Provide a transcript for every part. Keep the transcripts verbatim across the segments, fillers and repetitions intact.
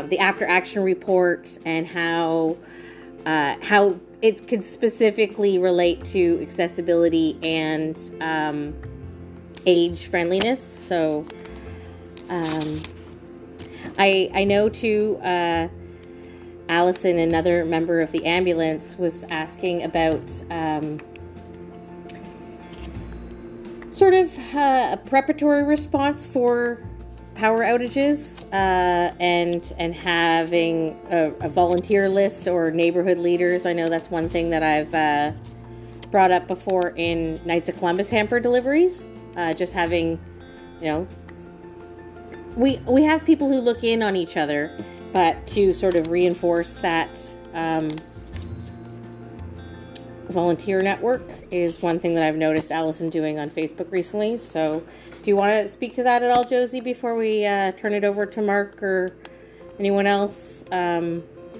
uh, the after action report and how uh, how it could specifically relate to accessibility and um, age friendliness. So um, I I know too. Uh, Allison, another member of the ambulance, was asking about um, sort of uh, a preparatory response for power outages uh, and and having a, a volunteer list or neighborhood leaders. I know that's one thing that I've uh, brought up before in Knights of Columbus hamper deliveries. Uh, just having, you know, we we have people who look in on each other. But to sort of reinforce that um, volunteer network is one thing that I've noticed Allison doing on Facebook recently. So do you want to speak to that at all, Josie, before we uh, turn it over to Mark or anyone else? Um,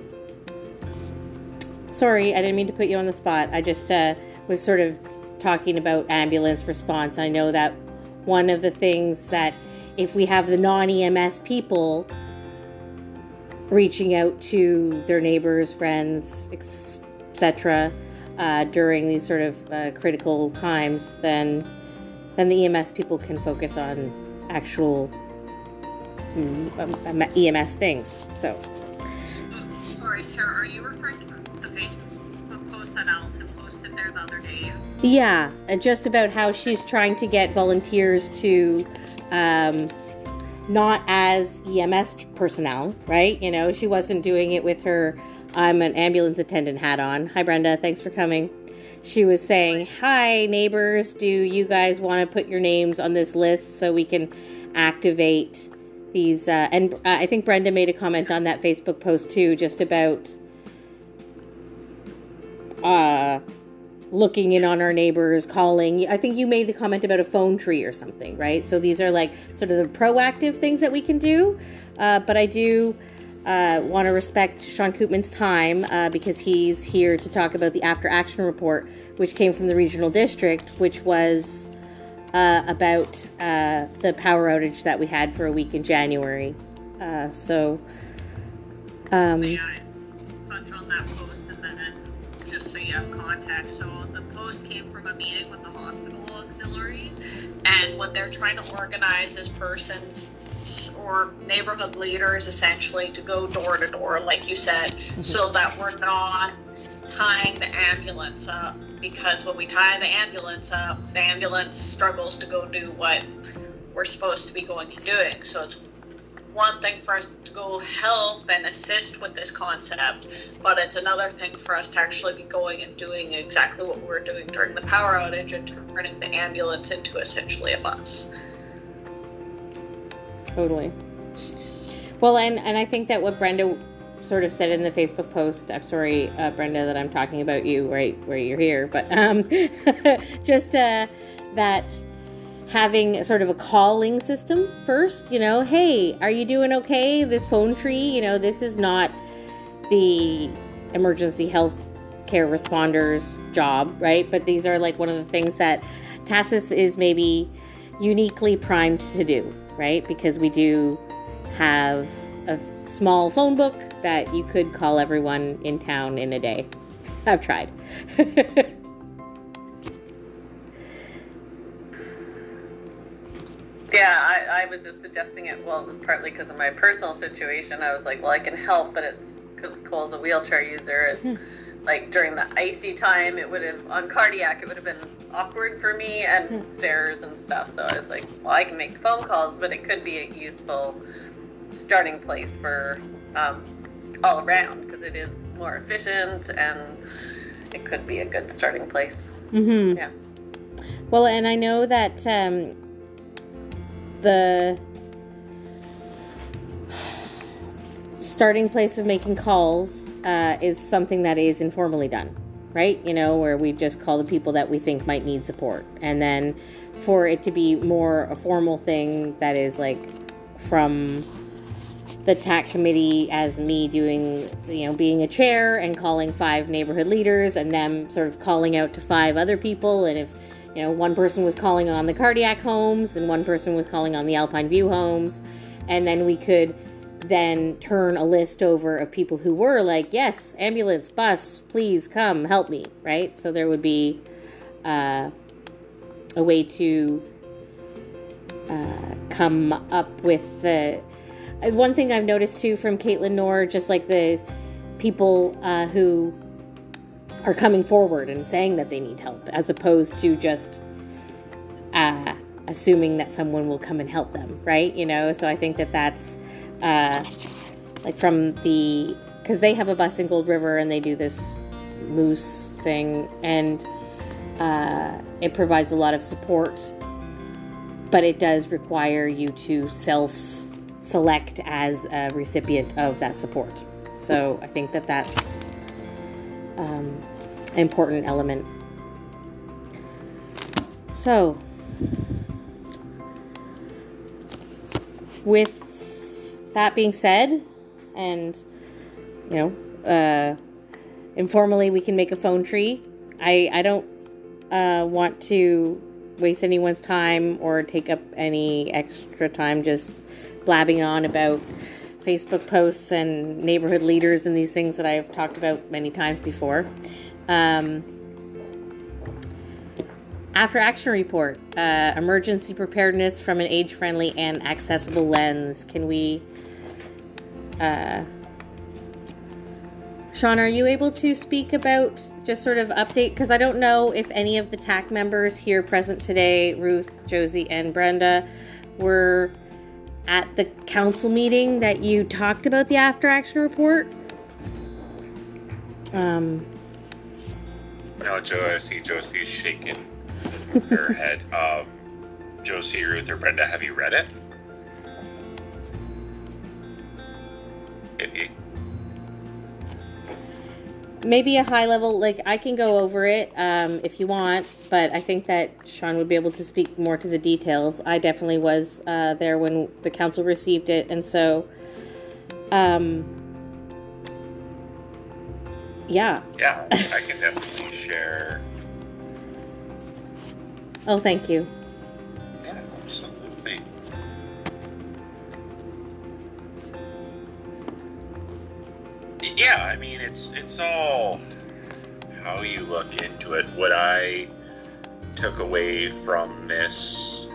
sorry, I didn't mean to put you on the spot. I just uh, was sort of talking about ambulance response. I know that one of the things that if we have the non-E M S people reaching out to their neighbors, friends, et cetera, uh, during these sort of uh, critical times, then then the E M S people can focus on actual um, E M S things. So, oh, sorry, Sarah, are you referring to the Facebook post that Allison posted there the other day? Yeah, just about how she's trying to get volunteers to. Um, not as E M S personnel, right? You know, she wasn't doing it with her I'm an ambulance attendant hat on. Hi, Brenda. Thanks for coming. She was saying, hi, neighbors. Do you guys want to put your names on this list so we can activate these? Uh, and uh, I think Brenda made a comment on that Facebook post, too, just about uh, looking in on our neighbors, calling. I think you made the comment about a phone tree or something, right? So these are like sort of the proactive things that we can do. Uh, but I do uh, want to respect Sean Koopman's time uh, because he's here to talk about the after action report, which came from the regional district, which was uh, about uh, the power outage that we had for a week in January. Uh, so, um, yeah, touch on that post and then just so you have context. So the post came from a meeting with the hospital auxiliary, and what they're trying to organize is persons or neighborhood leaders essentially to go door to door, like you said, mm-hmm. so that we're not tying the ambulance up, because when we tie the ambulance up, the ambulance struggles to go do what we're supposed to be going and doing. So it's one thing for us to go help and assist with this concept, but it's another thing for us to actually be going and doing exactly what we were doing during the power outage and turning the ambulance into essentially a bus. Totally. Well, and, and I think that what Brenda sort of said in the Facebook post, I'm sorry, uh, Brenda, that I'm talking about you right where you're here, but um, just uh, that having sort of a calling system first, you know, hey, are you doing okay? This phone tree, you know, this is not the emergency health care responders job, right? But these are like one of the things that TASIS is maybe uniquely primed to do, right? Because we do have a small phone book that you could call everyone in town in a day. I've tried. Yeah, I, I was just suggesting it. Well, it was partly because of my personal situation. I was like, well, I can help, but it's because Cole's a wheelchair user. And, hmm. like during the icy time, it would have, on cardiac, it would have been awkward for me and hmm. stairs and stuff. So I was like, well, I can make phone calls, but it could be a useful starting place for um, all around, because it is more efficient and it could be a good starting place. Mm-hmm. Yeah. Well, and I know that um, the starting place of making calls uh, is something that is informally done, right? You know, where we just call the people that we think might need support. And then for it to be more a formal thing that is like from the T A C committee, as me doing, you know, being a chair and calling five neighborhood leaders and them sort of calling out to five other people. And if, you know, one person was calling on the cardiac homes and one person was calling on the Alpine View homes, and then we could then turn a list over of people who were like, yes, ambulance, bus, please come help me, right? So there would be uh, a way to uh, come up with the... One thing I've noticed too from Caitlin Noor, just like the people uh, who are coming forward and saying that they need help, as opposed to just uh, assuming that someone will come and help them, right? You know, so I think that that's uh, like from the, because they have a bus in Gold River and they do this moose thing, and uh, it provides a lot of support, but it does require you to self-select as a recipient of that support. So I think that that's um, an important element. So, with that being said, and, you know, uh, informally we can make a phone tree. I, I don't uh, want to waste anyone's time or take up any extra time just blabbing on about Facebook posts and neighborhood leaders and these things that I've talked about many times before. Um, after action report, uh, emergency preparedness from an age-friendly and accessible lens. Can we, uh, Sean, are you able to speak about just sort of update? Because I don't know if any of the T A C members here present today, Ruth, Josie, and Brenda, were at the council meeting that you talked about the after action report. Um, no, Joe, I see Josie's shaking her head. Um, Josie, Ruth, or Brenda, have you read it? If you... Maybe a high level, like I can go over it um, if you want, but I think that Sean would be able to speak more to the details. I definitely was uh, there when the council received it, and so, um, yeah. Yeah, I can definitely share. Oh, thank you. Yeah, absolutely. Yeah, I mean, it's it's all how you look into it. What I took away from this,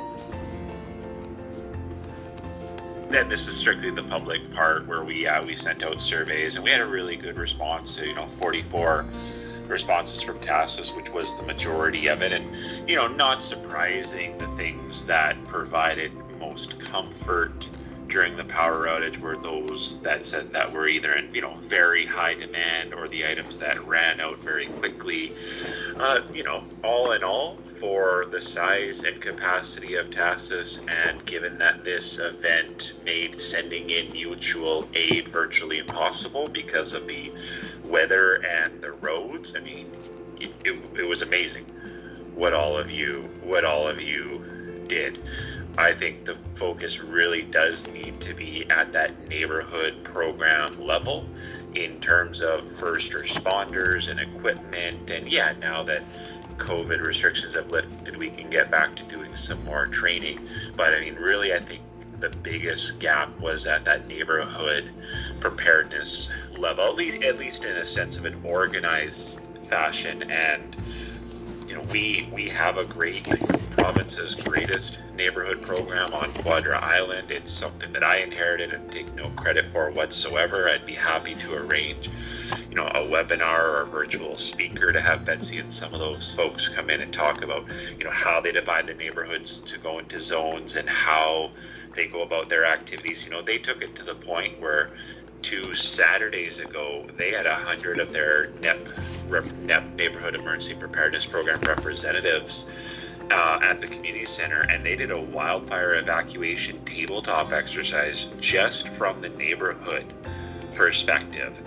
and this is strictly the public part, where we uh, we sent out surveys and we had a really good response. You know, forty-four responses from TASUS, which was the majority of it, and you know, not surprising, the things that provided most comfort during the power outage were those that said that were either in, you know, very high demand, or the items that ran out very quickly. Uh, you know, all in all, for the size and capacity of TASUS, and given that this event made sending in mutual aid virtually impossible because of the weather and the roads, I mean, it, it, it was amazing what all of you, what all of you did. I think the focus really does need to be at that neighborhood program level in terms of first responders and equipment. And yeah, now that COVID restrictions have lifted, we can get back to doing some more training. But I mean, really, I think the biggest gap was at that neighborhood preparedness level, at least, at least in a sense of an organized fashion. And you know, we we have a great, province's greatest neighborhood program on Quadra Island. It's something that I inherited and take no credit for whatsoever. I'd be happy to arrange, you know, a webinar or a virtual speaker to have Betsy and some of those folks come in and talk about, you know, how they divide the neighborhoods to go into zones and how they go about their activities. You know, they took it to the point where two Saturdays ago, they had a hundred of their N E P, N E P Neighborhood Emergency Preparedness Program representatives uh, at the community center, and they did a wildfire evacuation tabletop exercise just from the neighborhood perspective.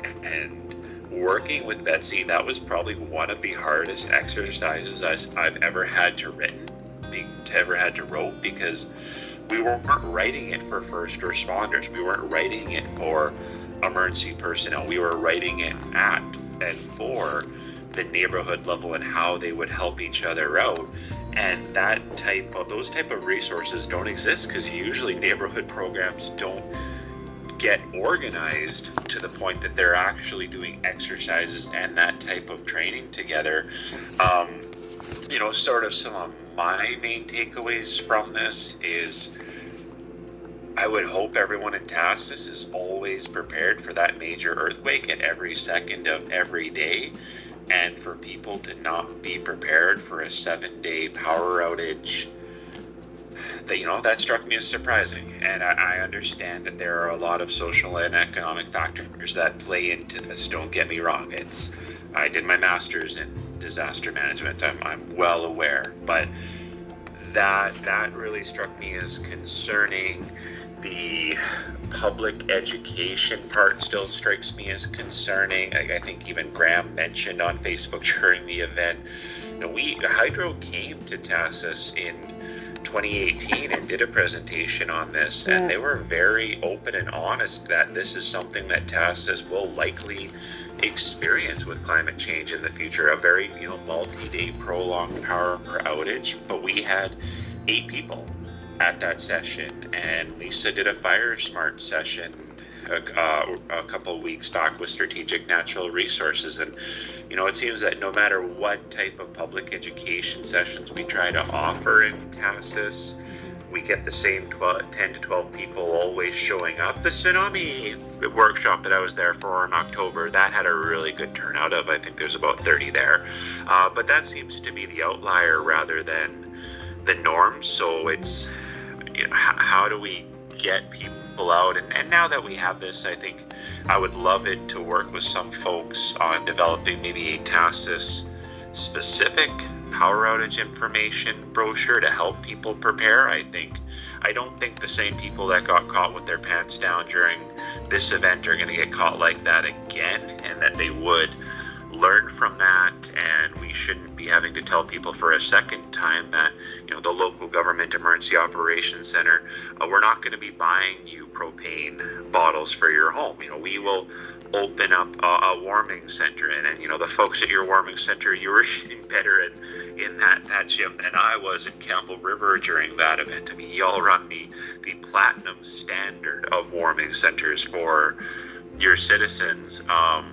And working with Betsy, that was probably one of the hardest exercises I've ever had to written, ever had to wrote, because we weren't writing it for first responders. We weren't writing it for emergency personnel. We were writing it at and for the neighborhood level and how they would help each other out. And that type of, those type of resources don't exist, because usually neighborhood programs don't get organized to the point that they're actually doing exercises and that type of training together. Um, you know, sort of some of my main takeaways from this is I would hope everyone in Tassus is always prepared for that major earthquake at every second of every day, and for people to not be prepared for a seven-day power outage. That, you know, that struck me as surprising, and I, I understand that there are a lot of social and economic factors that play into this. Don't get me wrong. It's I did my master's in disaster management. I'm, I'm well aware, but that that really struck me as concerning. The public education part still strikes me as concerning. I, I think even Graham mentioned on Facebook during the event, you know, we Hydro came to Tassus in twenty eighteen and did a presentation on this, yeah. And they were very open and honest that this is something that Tassus will likely experience with climate change in the future, a very, you know, multi-day prolonged power outage. But we had eight people at that session, and Lisa did a Fire Smart session uh, a couple of weeks back with Strategic Natural Resources. And you know, it seems that no matter what type of public education sessions we try to offer in Tassus, we get the same twelve, ten to twelve people always showing up. The tsunami workshop that I was there for in October, that had a really good turnout of, I think there's about thirty there. Uh, but that seems to be the outlier rather than the norm. So it's, you know, how, how do we get people out? And, and now that we have this, I think I would love it to work with some folks on developing maybe a Tassus specific power outage information brochure to help people prepare. I think I don't think the same people that got caught with their pants down during this event are going to get caught like that again, and that they would learn from that, and we shouldn't be having to tell people for a second time that, you know, the local government emergency operations center, uh, we're not going to be buying you propane bottles for your home. You know, we will open up a, a warming center, and, and you know, the folks at your warming center, you were getting better in, in that, that gym than I was in Campbell River during that event. I mean, y'all run the, the platinum standard of warming centers for your citizens. Um,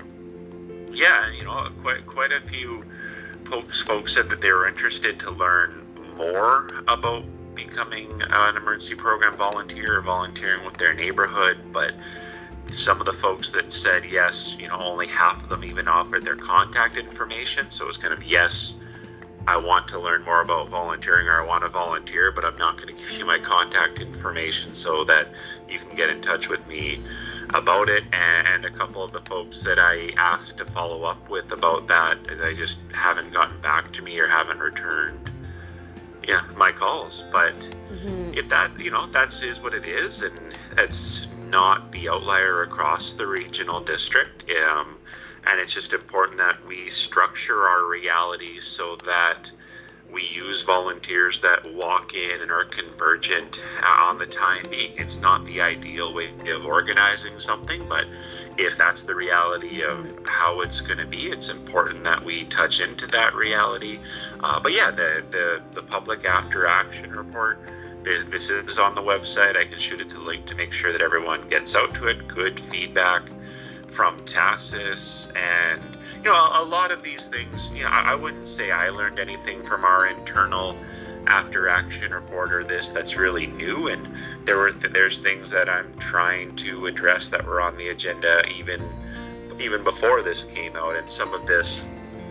yeah, you know, quite, quite a few folks, folks said that they were interested to learn more about becoming an emergency program volunteer or volunteering with their neighborhood, but some of the folks that said yes, you know, only half of them even offered their contact information. So it's kind of, yes, I want to learn more about volunteering, or I want to volunteer, but I'm not going to give you my contact information so that you can get in touch with me about it. And a couple of the folks that I asked to follow up with about that, they just haven't gotten back to me or haven't returned yeah my calls. But mm-hmm. if that, you know, that's is what it is, and it's not the outlier across the regional district, um, and it's just important that we structure our realities so that we use volunteers that walk in and are convergent on the time being. It's not the ideal way of organizing something, but if that's the reality of how it's going to be, it's important that we touch into that reality. Uh, but yeah, the, the, the public after action report, this is on the website. I can shoot it to the link to make sure that everyone gets out to it. Good feedback from Tassus, and you know, a, a lot of these things, you know, I, I wouldn't say I learned anything from our internal after action report or this that's really new, and there were th- there's things that I'm trying to address that were on the agenda even even before this came out. And some of this,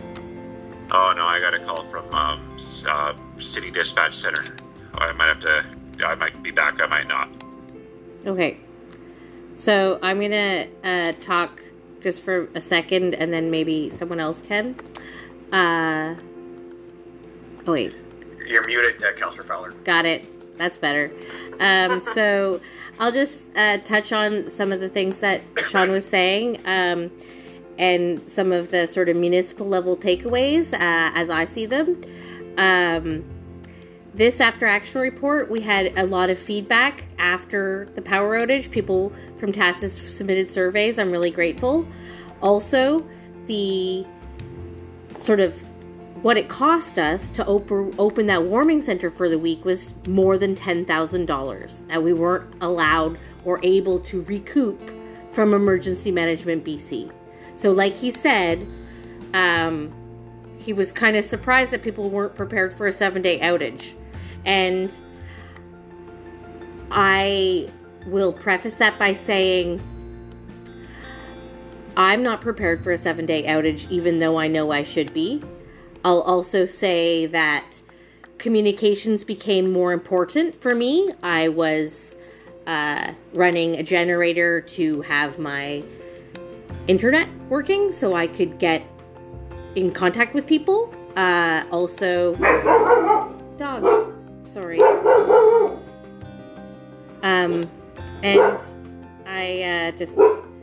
oh no, I got a call from um, uh, City Dispatch Center. I might have to, I might be back, I might not. Okay. So I'm going to uh, talk just for a second, and then maybe someone else can. Uh, oh, wait. You're muted, uh, Councillor Fowler. Got it. That's better. Um, so I'll just uh, touch on some of the things that Sean was saying, um, and some of the sort of municipal level takeaways uh, as I see them. Um, This after action report, we had a lot of feedback after the power outage. People from Tassus submitted surveys. I'm really grateful. Also, the sort of what it cost us to op- open that warming center for the week was more than ten thousand dollars. And we weren't allowed or able to recoup from Emergency Management B C. So like he said, um, he was kind of surprised that people weren't prepared for a seven-day outage. And I will preface that by saying I'm not prepared for a seven-day outage, even though I know I should be. I'll also say that communications became more important for me. I was uh, running a generator to have my internet working so I could get in contact with people. Uh, also, dog, sorry. Um, and I uh, just...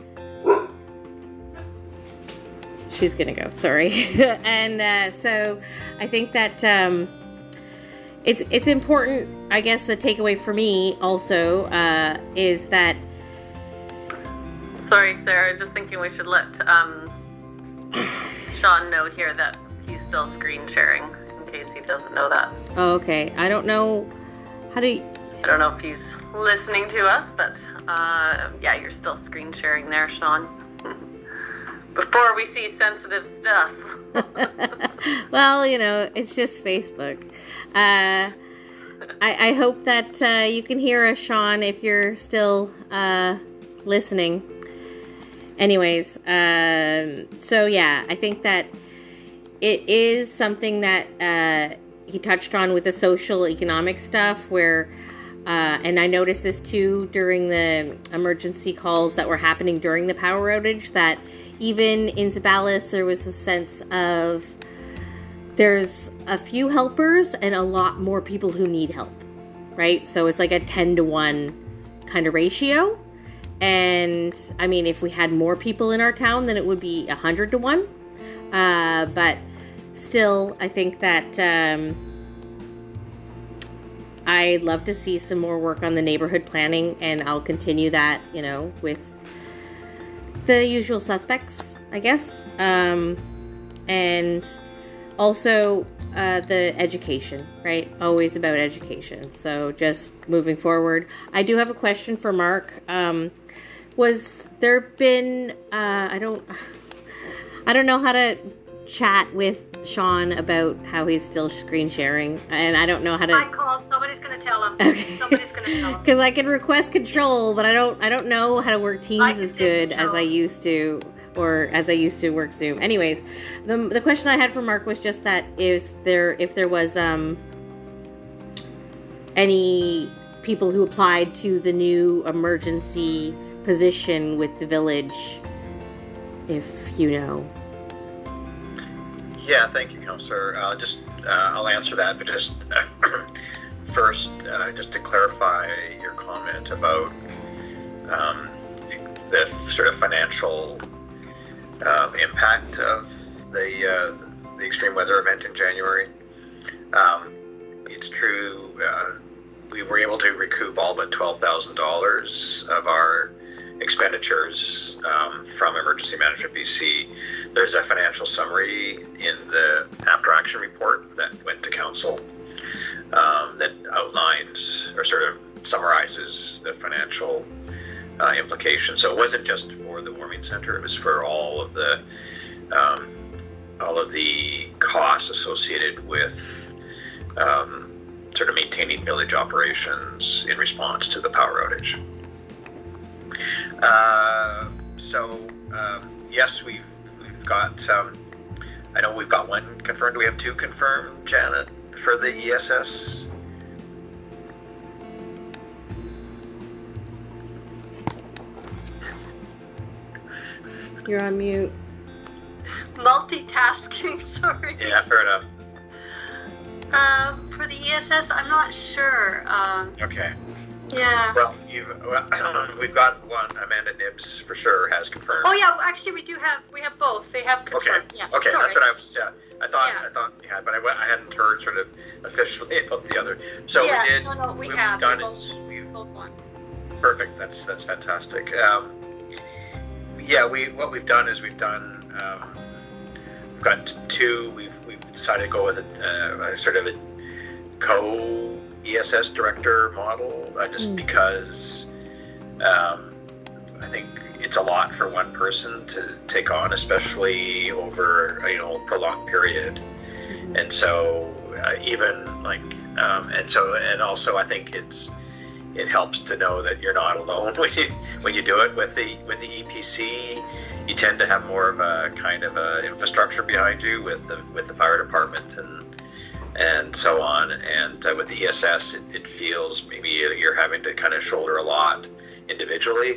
She's gonna go, sorry. And uh, so I think that um, it's it's important, I guess a takeaway for me also uh, is that... Sorry, Sarah, just thinking we should let um, Sean know here that he's still screen sharing, in case he doesn't know that. Oh, okay. I don't know how to... I don't know if he's listening to us, but uh, yeah, you're still screen sharing there, Sean. Before we see sensitive stuff. Well, you know, it's just Facebook. Uh, I, I hope that uh, you can hear us, Sean, if you're still uh, listening. Anyways, um, so yeah, I think that it is something that uh, he touched on with the social economic stuff where, uh, and I noticed this too during the emergency calls that were happening during the power outage, that even in Zeballos, there was a sense of there's a few helpers and a lot more people who need help, right? So it's like a ten to one kind of ratio. And I mean, if we had more people in our town, then it would be one hundred to one. Uh, but still, I think that um, I'd love to see some more work on the neighborhood planning, and I'll continue that, you know, with the usual suspects, I guess. Um, and also uh, the education, right? Always about education. So just moving forward. I do have a question for Mark. Um, was there been, uh, I don't, I don't know how to chat with Sean about how he's still screen sharing, and I don't know how to... I called. Somebody's going to tell him. Okay. Somebody's going to tell him. Because I can request control, but I don't I don't know how to work Teams as good control. as I used to, or as I used to work Zoom. Anyways, the the question I had for Mark was just that is there if there was um any people who applied to the new emergency position with the village, if you know. Yeah, thank you, Councillor. Uh, just uh, I'll answer that, but just uh, first, uh, just to clarify your comment about um, the sort of financial um, impact of the uh, the extreme weather event in January. Um, it's true. Uh, we were able to recoup all but twelve thousand dollars of our expenditures um, from Emergency Management B C. There's a financial summary in the after action report that went to council um, that outlines or sort of summarizes the financial uh, implications. So it wasn't just for the warming center; it was for all of the um, all of the costs associated with um, sort of maintaining village operations in response to the power outage. Uh, so um, yes, we've we've got. Um, I know we've got one confirmed. Do we have two confirmed, Janet, for the E S S? You're on mute. Multitasking. Sorry. Yeah, fair enough. Um, for the E S S, I'm not sure. Um, Okay. yeah. Well, you've, well, we've got one. Amanda Nibbs for sure has confirmed. Oh yeah, actually we do have we have both. They have Okay. confirmed. Yeah. Okay, Sorry. that's what I was. Yeah, I thought. Yeah. I thought you had, but I, wa- I hadn't heard sort of officially about the other. So yeah, we did. No, no, we we've have. done we it. both, We've both won. perfect. That's that's fantastic. Um, yeah, we what we've done is we've done. Um, we've got two. We've we've decided to go with a, a sort of a co-E S S director model, uh, just mm. because um, I think it's a lot for one person to take on, especially over, you know, a prolonged period. Mm-hmm. And so uh, even like, um, and so, and also I think it's, it helps to know that you're not alone when you, when you do it with the, with the E P C. You tend to have more of a kind of a infrastructure behind you with the, with the fire department and, and so on. And uh, with the E S S, it, it feels maybe you're having to kind of shoulder a lot individually.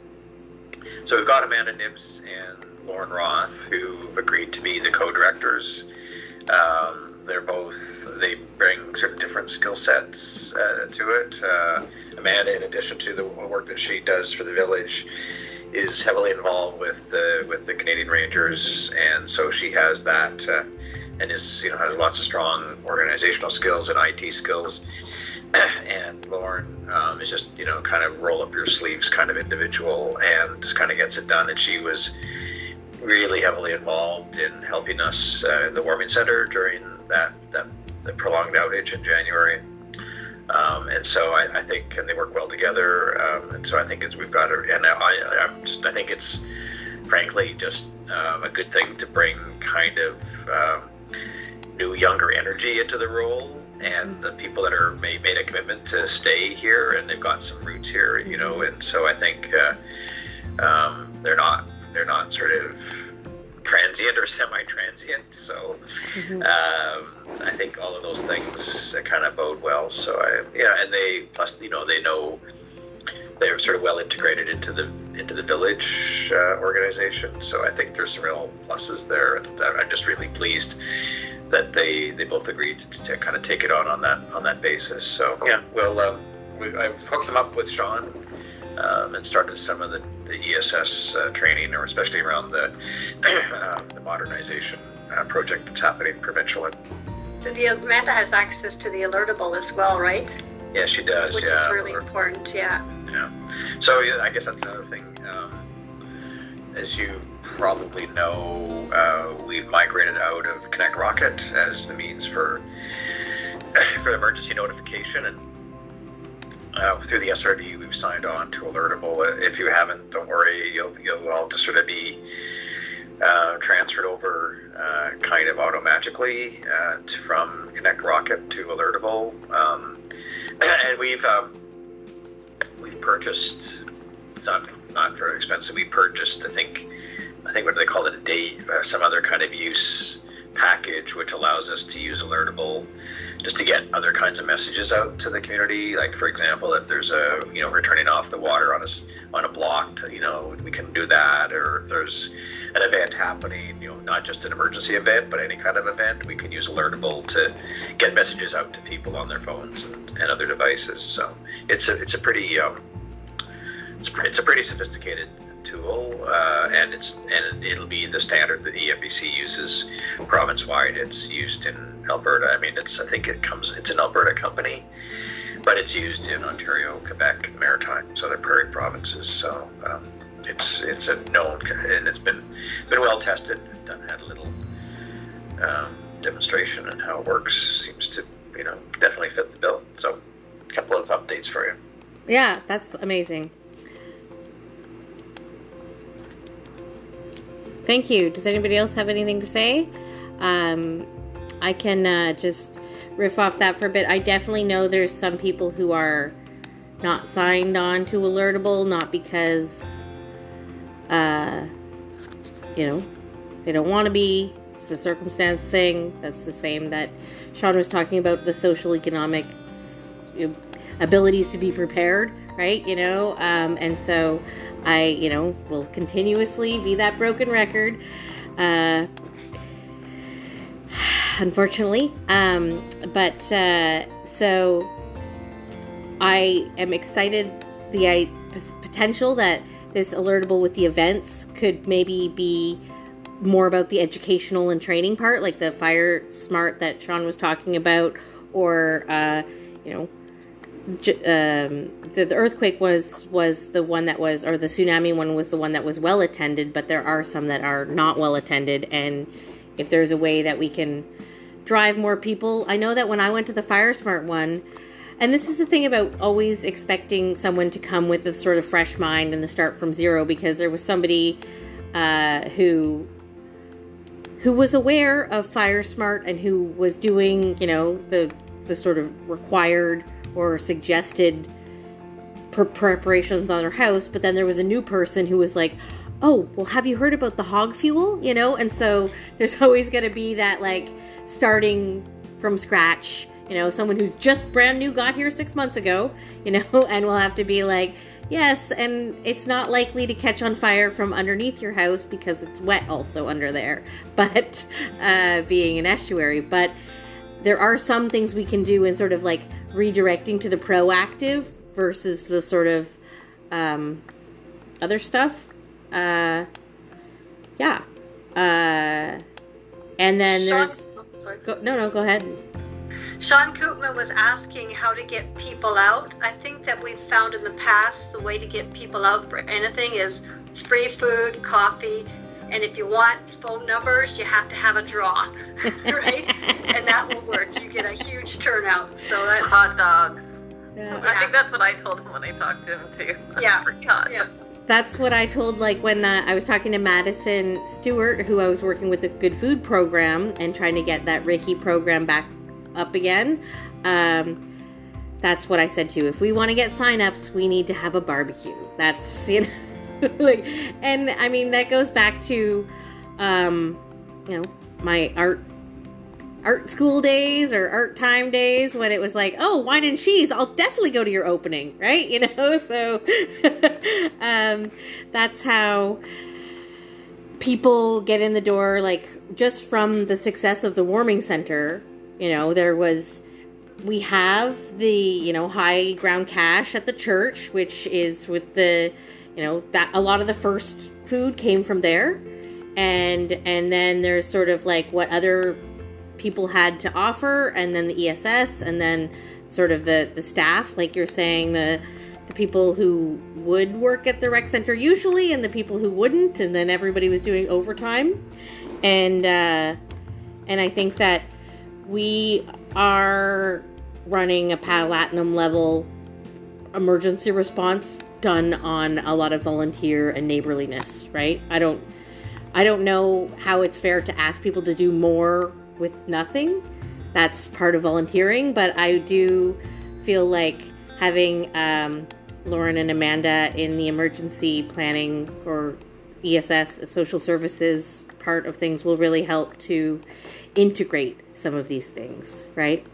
So we've got Amanda Nibbs and Lauren Roth who've agreed to be the co-directors. Um, they're both, they bring certain different skill sets uh, to it. Uh, Amanda, in addition to the work that she does for the village, is heavily involved with the with the Canadian Rangers, and so she has that, uh, and is, you know, has lots of strong organizational skills and I T skills. And Lauren um, is just, you know, kind of roll up your sleeves kind of individual and just kind of gets it done. And she was really heavily involved in helping us uh, in the warming center during that, that the prolonged outage in January. Um, and so I, I think, and they work well together. Um, and so I think it's, we've got a, and I, I'm just, I think it's frankly just um, a good thing to bring kind of um, new, younger energy into the role. And the people that are made, made a commitment to stay here, and they've got some roots here, you know, and so I think uh, um, they're not they're not sort of transient or semi-transient. So mm-hmm. um, I think all of those things kind of bode well. So I yeah, and they plus you know they know they're sort of well integrated into the into the village uh, organization. So I think there's some real pluses there, and I'm just really pleased that they, they both agreed to, to kind of take it on on that on that basis. So yeah, well, um, we, I've hooked them up with Sean um, and started some of the, the E S S uh, training, or especially around the uh, the modernization uh, project that's happening provincially. The Amanda has access to the alertable as well, right? Yeah, she does. Which yeah, is really or, important. Yeah. Yeah. So yeah, I guess that's another thing. Um, as you probably know, uh, we've migrated out of Connect Rocket as the means for for emergency notification, and uh, through the S R D we've signed on to Alertable. If you haven't, don't worry, you'll you'll all just sort of be uh, transferred over uh, kind of automagically uh, to, from Connect Rocket to Alertable, um, and we've um, we've purchased. It's not not very expensive. We purchased, I think. I think what do they call it, a day, uh, some other kind of use package, which allows us to use Alertable just to get other kinds of messages out to the community. Like, for example, if there's a, you know, we're turning off the water on a, on a block, to, you know, we can do that. Or if there's an event happening, you know, not just an emergency event, but any kind of event, we can use Alertable to get messages out to people on their phones and, and other devices. So it's a, it's a pretty, um, it's, it's a pretty sophisticated tool, uh, and it's and it'll be the standard that E M B C uses province-wide. It's used in Alberta. I mean, it's I think it comes. It's an Alberta company, but it's used in Ontario, Quebec, and Maritimes, other prairie provinces. So um, it's it's a known, and it's been been well tested. Done had a little um, demonstration on how it works. Seems to you know definitely fit the bill. So a couple of updates for you. Yeah, that's amazing. Thank you. Does anybody else have anything to say? Um, I can uh, just riff off that for a bit. I definitely know there's some people who are not signed on to Alertable, not because, uh, you know, they don't want to be. It's a circumstance thing. That's the same that Sean was talking about, the social economic you know, abilities to be prepared, right? You know, um, and so I, you know, will continuously be that broken record, uh, unfortunately. Um, but, uh, so I am excited the I, potential that this Alertable with the events could maybe be more about the educational and training part, like the Fire Smart that Sean was talking about, or, uh, you know, Um, the, the earthquake was was the one that was, or the tsunami one was the one that was well attended, but there are some that are not well attended, and if there's a way that we can drive more people. I know that when I went to the Fire Smart one, and this is the thing about always expecting someone to come with a sort of fresh mind and to start from zero, because there was somebody uh, who who was aware of Fire Smart and who was doing, you know, the the sort of required or suggested pre- preparations on their house, but then there was a new person who was like, oh, well, have you heard about the hog fuel? You know, and so there's always going to be that, like, starting from scratch, you know, someone who just brand new got here six months ago, you know, and we'll have to be like, yes, and it's not likely to catch on fire from underneath your house because it's wet also under there, but uh, being an estuary. But there are some things we can do in sort of like redirecting to the proactive versus the sort of um, other stuff. Uh, yeah. Uh, and then Sean, there's... oh, sorry. Go, no, no, go ahead. Sean Koopman was asking how to get people out. I think that we've found in the past the way to get people out for anything is free food, coffee, and if you want phone numbers, you have to have a draw, right? And that will work. You get a huge turnout. So that Hot dogs. Yeah. I think that's what I told him when I talked to him too. Yeah. I forgot. Yeah. That's what I told, like, when uh, I was talking to Madison Stewart, who I was working with the Good Food program and trying to get that Ricky program back up again. Um, that's what I said too. If we want to get signups, we need to have a barbecue. That's, you know, like, and I mean, that goes back to, um, you know, my art art school days or art time days when it was like, oh, wine and cheese, I'll definitely go to your opening, right? You know, so um, that's how people get in the door, like, just from the success of the warming center. You know, there was, we have the, you know, high ground cash at the church, which is with the, you know, that a lot of the first food came from there. And, and then there's sort of like what other people had to offer, and then the E S S, and then sort of the, the staff, like you're saying, the the people who would work at the rec center usually, and the people who wouldn't, and then everybody was doing overtime. And uh, and I think that we are running a Palatinum level emergency response done on a lot of volunteer and neighborliness, right? I don't I don't know how it's fair to ask people to do more with nothing. That's part of volunteering, but I do feel like having um, Lauren and Amanda in the emergency planning or E S S, social services part of things, will really help to integrate some of these things, right?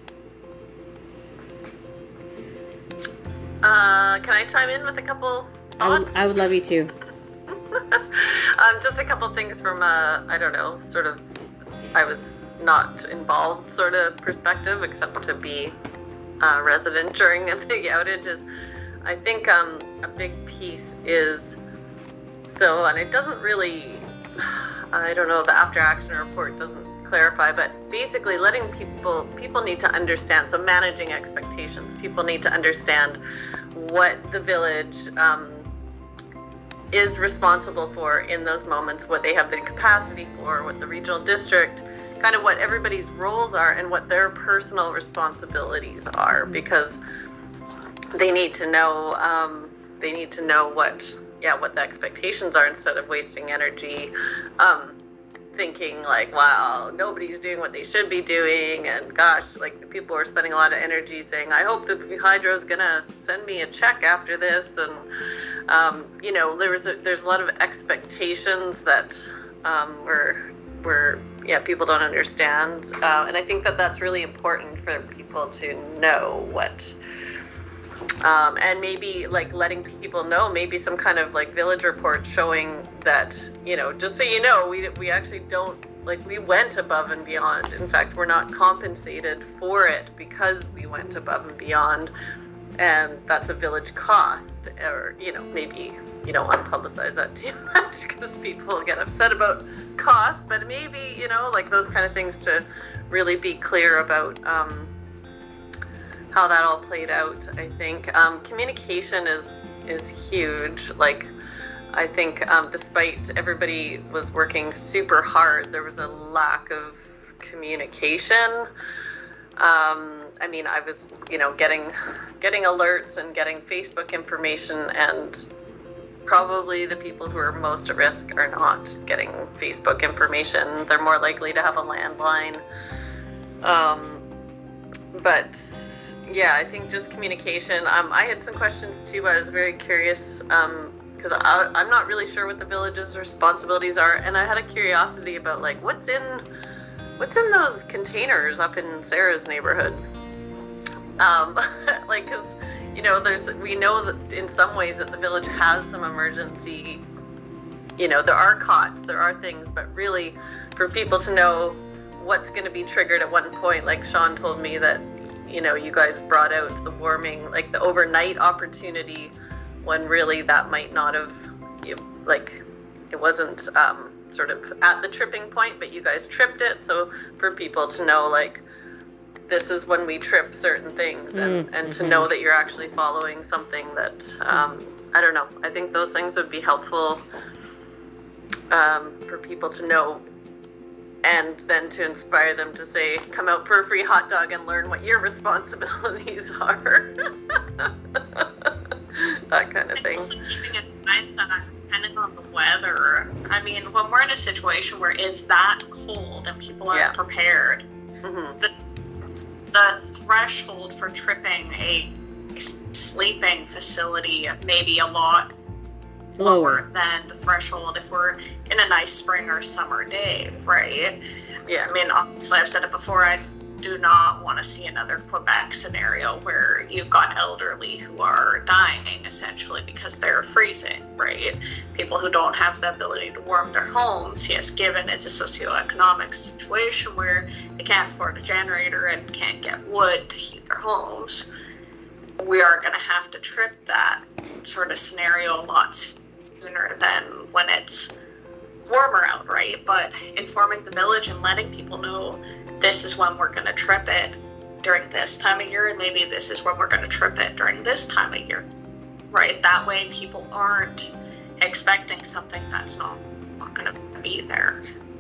Uh, can I chime in with a couple thoughts? I would, I would love you to. um, just a couple things from, uh, I don't know, sort of, I was not involved sort of perspective, except to be a resident during a big outage. Is I think um, a big piece is, so, and it doesn't really, I don't know, the after action report doesn't clarify, but basically letting people, people need to understand, so managing expectations, people need to understand what the village um, is responsible for in those moments, what they have the capacity for, what the regional district, kind of what everybody's roles are and what their personal responsibilities are, because they need to know, um, they need to know what, yeah, what the expectations are, instead of wasting energy um, thinking like, wow, nobody's doing what they should be doing, and gosh, like, people are spending a lot of energy saying, I hope the hydro's gonna send me a check after this, and um, you know, there was a, there's a lot of expectations that um, were were yeah, people don't understand, uh, and I think that that's really important for people to know what. Um, and maybe like letting people know, maybe some kind of like village report showing that, you know, just so you know, we we actually don't, like, we went above and beyond. In fact, we're not compensated for it because we went above and beyond, and that's a village cost. Or, you know, maybe you don't want to publicize that too much because people get upset about costs, but maybe, you know, like those kind of things, to really be clear about um, how that all played out. I think um, communication is is huge. Like, I think um, despite everybody was working super hard, there was a lack of communication. Um, I mean, I was, you know, getting getting alerts and getting Facebook information, and probably the people who are most at risk are not getting Facebook information. They're more likely to have a landline. Um, but yeah, I think just communication. Um, I had some questions too. I was very curious because um, I'm not really sure what the village's responsibilities are, and I had a curiosity about like what's in what's in those containers up in Sarah's neighborhood. Um, like, because you know, there's we know that in some ways that the village has some emergency. You know, there are cots, there are things, but really, for people to know what's going to be triggered at one point, like Sean told me that, you know, you guys brought out the warming, like the overnight opportunity, when really that might not have, you, like, it wasn't um, sort of at the tripping point, but you guys tripped it. So for people to know, like, this is when we trip certain things, and, mm-hmm. and to know that you're actually following something that, um, I don't know, I think those things would be helpful um, for people to know. And then to inspire them to say, come out for a free hot dog and learn what your responsibilities are. That kind of thing. Also keeping in mind that depending on the weather, I mean, when we're in a situation where it's that cold and people aren't yeah. prepared, mm-hmm. the, the threshold for tripping a sleeping facility may be a lot lower than the threshold if we're in a nice spring or summer day, right? Yeah. I mean, obviously, I've said it before, I do not want to see another Quebec scenario where you've got elderly who are dying, essentially, because they're freezing, right? People who don't have the ability to warm their homes, yes, given it's a socioeconomic situation where they can't afford a generator and can't get wood to heat their homes, we are going to have to trip that sort of scenario a lot sooner than when it's warmer out, right? But informing the village and letting people know this is when we're going to trip it during this time of year, and maybe this is when we're going to trip it during this time of year, right? That way people aren't expecting something that's not, not going to be there.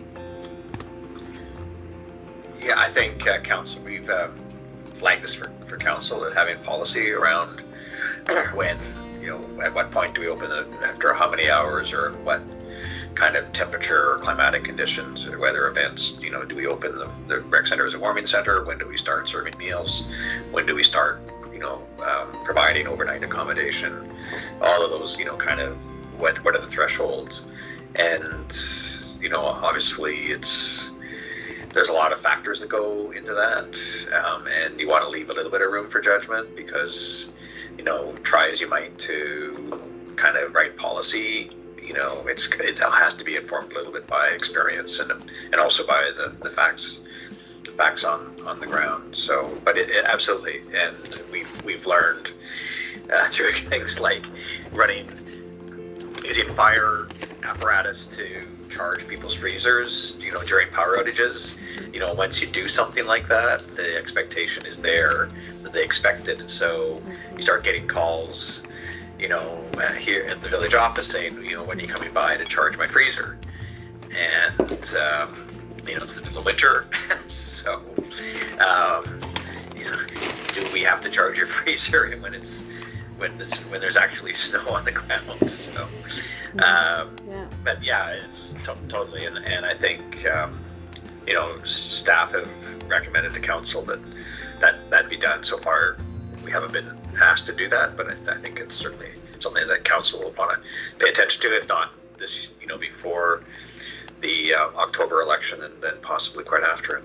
Yeah, I think uh, council, we've uh, flagged this for, for council, that having policy around when, you know, at what point do we open it, after how many hours, or what kind of temperature or climatic conditions or weather events, you know, do we open the, the rec center as a warming center? When do we start serving meals? When do we start, you know, um, providing overnight accommodation? All of those, you know, kind of what what are the thresholds? And, you know, obviously it's, there's a lot of factors that go into that, um, and you want to leave a little bit of room for judgment, because, you know, try as you might to kind of write policy, you know, it's it has to be informed a little bit by experience and and also by the, the facts facts on, on the ground. So, but it, it absolutely, and we've we've learned uh, through things like running using fire apparatus to charge people's freezers, you know, during power outages. You know, once you do something like that, the expectation is there that they expect it, and so you start getting calls, you know, uh, here at the village office saying, you know, when are you coming by to charge my freezer? And, um, you know, it's the middle of winter, so, um, you know, do we have to charge your freezer when it's, when it's, when there's actually snow on the ground? So, um, yeah. But yeah, it's to- totally, and, and I think, um, you know, staff have recommended to council that that, that be done. So far, we haven't been asked to do that, but I, th- I think it's certainly something that council will want to pay attention to, if not this, you know, before the uh, October election, and then possibly quite after it.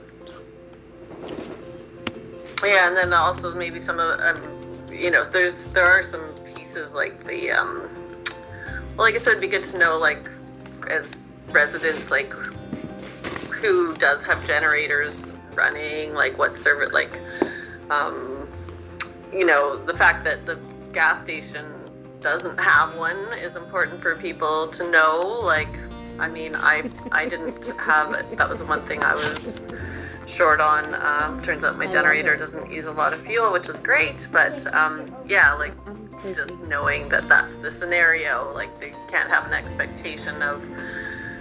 Yeah, and then also maybe some of, um, you know, there's there are some pieces like the, um, well, I guess it would be good to know, like, as residents, like, who does have generators running, like what service, like, um, you know, the fact that the gas station doesn't have one is important for people to know. Like, I mean, I I didn't have it. That was the one thing I was short on. Um, turns out my generator doesn't use a lot of fuel, which is great. But um, yeah, like just knowing that that's the scenario. Like they can't have an expectation of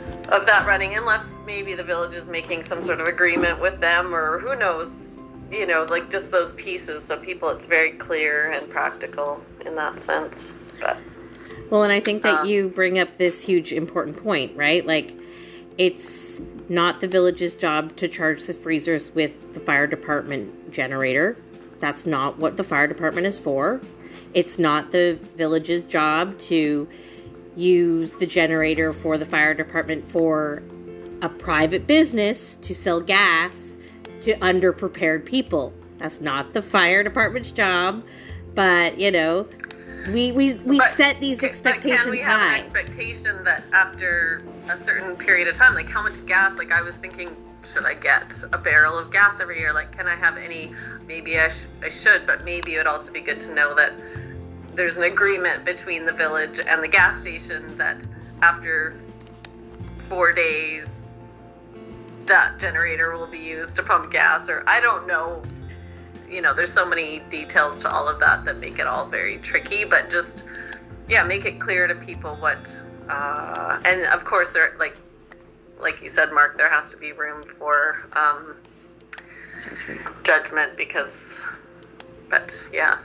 of that running, unless maybe the village is making some sort of agreement with them, or who knows, you know, like just those pieces, so people, it's very clear and practical in that sense. But well, and I think that um, you bring up this huge important point, right? Like, it's not the village's job to charge the freezers with the fire department generator. That's not what the fire department is for. It's not the village's job to use the generator for the fire department for a private business to sell gas to underprepared people. That's not the fire department's job. But, you know, we we, we but, set these can, expectations but can we have high. an expectation that after a certain period of time, like how much gas, like I was thinking, should I get a barrel of gas every year? Like, can I have any, maybe I, sh- I should, but maybe it would also be good to know that there's an agreement between the village and the gas station that after four days, that generator will be used to pump gas, or I don't know. You know, there's so many details to all of that that make it all very tricky, but just, yeah, make it clear to people what, uh, and of course, there, like, like you said, Mark, there has to be room for um, judgment because, but yeah.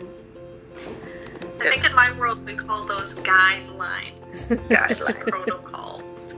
I think in my world we call those guidelines, Guidelines. protocols.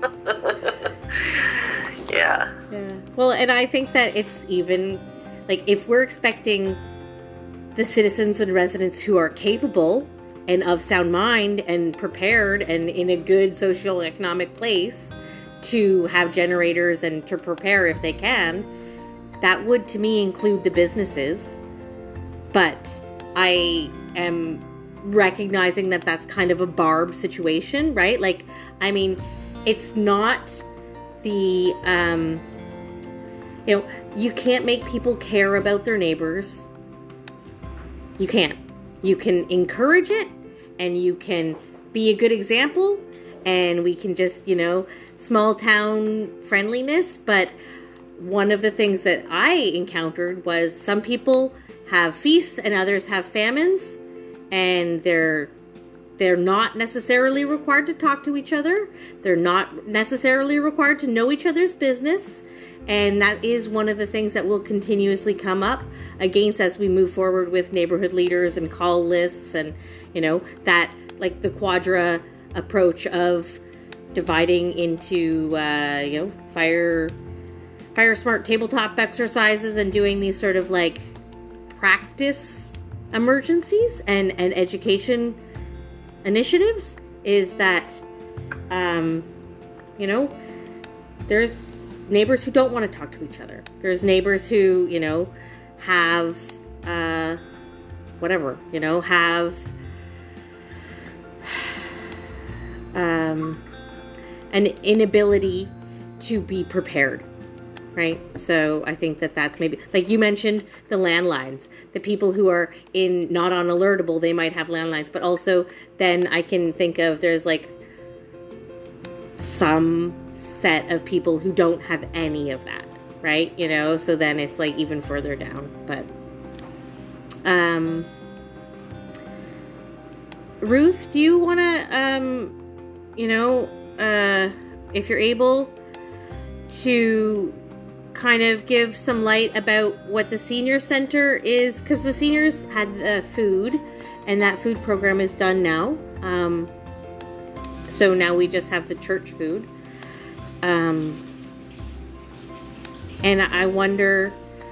Yeah. Yeah. Well, and I think that it's even, like, if we're expecting the citizens and residents who are capable and of sound mind and prepared and in a good social economic place to have generators and to prepare if they can, that would to me include the businesses. But I am recognizing that that's kind of a barbed situation, right? Like, I mean, it's not the, um, you know, you can't make people care about their neighbors. You can't. You can encourage it, and you can be a good example, and we can just, you know, small town friendliness. But one of the things that I encountered was some people have feasts and others have famines, and they're they're not necessarily required to talk to each other. They're not necessarily required to know each other's business. And that is one of the things that will continuously come up against as we move forward with neighborhood leaders and call lists and, you know, that, like the quadra approach of dividing into, uh, you know, fire, fire smart tabletop exercises and doing these sort of like practice emergencies and, and education initiatives is that, um, you know, there's neighbors who don't want to talk to each other. There's neighbors who, you know, have, uh, whatever, you know, have, um, an inability to be prepared, right? So I think that that's maybe, like you mentioned, the landlines. The people who are in, not on alertable, they might have landlines, but also then I can think of, there's like some set of people who don't have any of that, right? You know, so then it's like even further down. But um Ruth, do you want to um you know uh if you're able to kind of give some light about what the senior center is, because the seniors had the food and that food program is done now, um so now we just have the church food. Um, and I wonder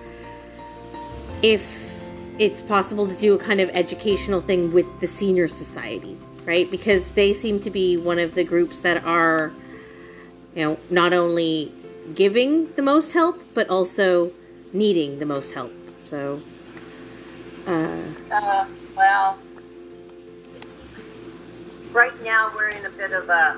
if it's possible to do a kind of educational thing with the senior society, right? Because they seem to be one of the groups that are, you know, not only giving the most help, but also needing the most help. So, uh, uh well, right now we're in a bit of a,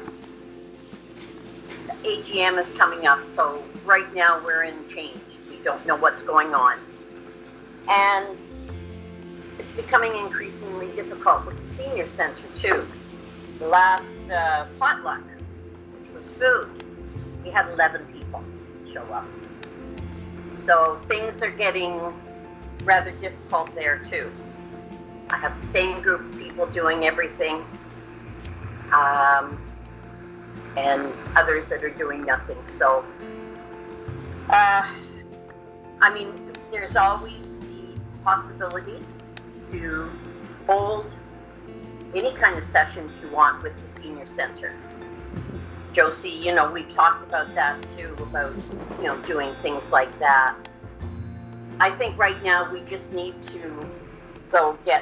A G M is coming up, so right now we're in change. We don't know what's going on. And it's becoming increasingly difficult with the senior center, too. The last uh, potluck, which was food, we had eleven people show up. So things are getting rather difficult there, too. I have the same group of people doing everything. Um, and others that are doing nothing. So, uh, I mean, there's always the possibility to hold any kind of sessions you want with the senior center. Josie, you know, we talked about that too, about, you know, doing things like that. I think right now we just need to go get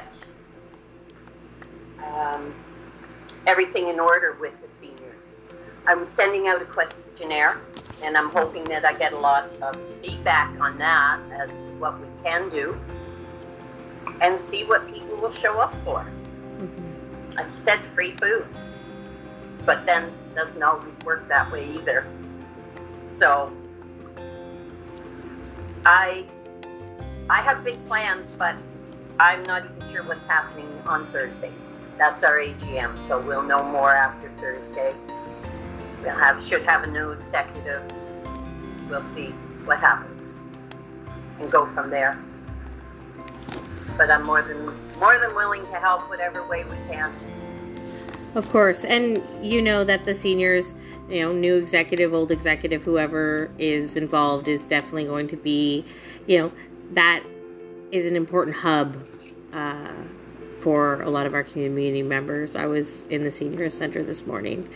um, everything in order with the seniors. I'm sending out a questionnaire, and I'm hoping that I get a lot of feedback on that as to what we can do, and see what people will show up for. Mm-hmm. Like you said, free food, but then it doesn't always work that way either. So I I have big plans, but I'm not even sure what's happening on Thursday. That's our A G M, so we'll know more after Thursday. We'll have should have a new executive. We'll see what happens and go from there. But I'm more than more than willing to help whatever way we can. Of course, and you know that the seniors, you know, new executive, old executive, whoever is involved is definitely going to be, you know, that is an important hub uh, for a lot of our community members. I was in the senior center this morning,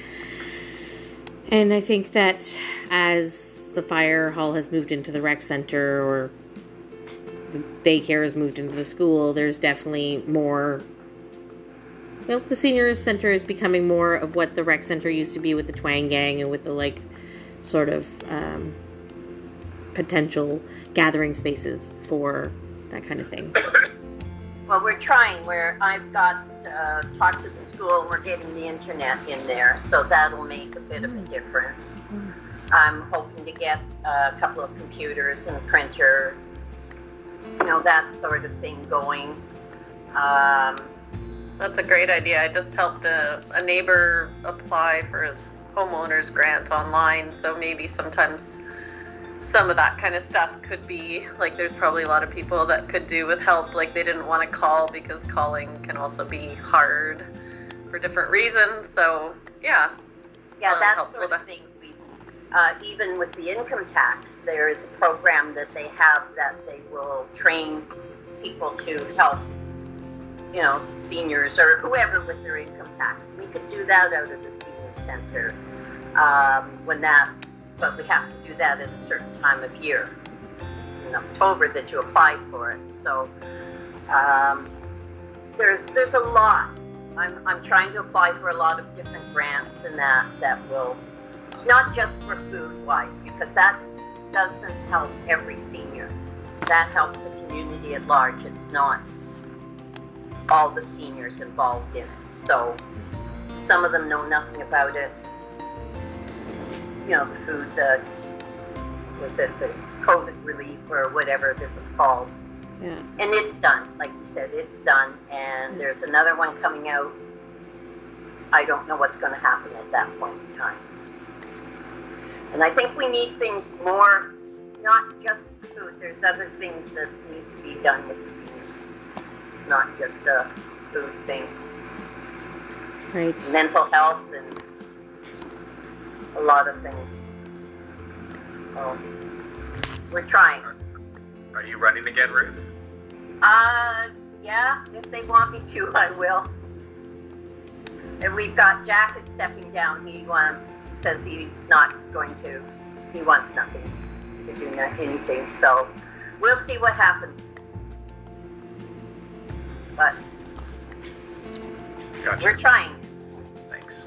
and I think that as the fire hall has moved into the rec center, or the daycare has moved into the school, there's definitely more. Well, the senior center is becoming more of what the rec center used to be with the Twang Gang and with the, like, sort of um, potential gathering spaces for that kind of thing. Well, we're trying. Where I've got uh, talked to the school, we're getting the internet in there, so that'll make a bit of a difference. I'm hoping to get a couple of computers and a printer, you know, that sort of thing going. Um, That's a great idea. I just helped a, a neighbor apply for his homeowner's grant online, so maybe sometimes some of that kind of stuff could be, like, there's probably a lot of people that could do with help, like they didn't want to call because calling can also be hard for different reasons, so yeah. Yeah, um, that sort of thing. We, uh, even with the income tax, there is a program that they have that they will train people to help, you know, seniors or whoever with their income tax. We could do that out of the senior center um, when that's, but we have to do that at a certain time of year. It's in October that you apply for it. So um, there's there's a lot. I'm I'm trying to apply for a lot of different grants and that that will, not just for food wise, because that doesn't help every senior. That helps the community at large. It's not all the seniors involved in it. So some of them know nothing about it. You know, the food, the, was it the COVID relief or whatever it was called. Yeah. And it's done. Like you said, it's done. And there's another one coming out. I don't know what's going to happen at that point in time. And I think we need things more, not just food. There's other things that need to be done with the seniors. It's not just a food thing. Right. It's mental health and a lot of things. So we're trying. Are you running again, Ruth? Uh, yeah, if they want me to, I will. And we've got Jack is stepping down. He wants, says he's not going to, he wants nothing to do not anything. So we'll see what happens. But Gotcha. we're trying. Thanks.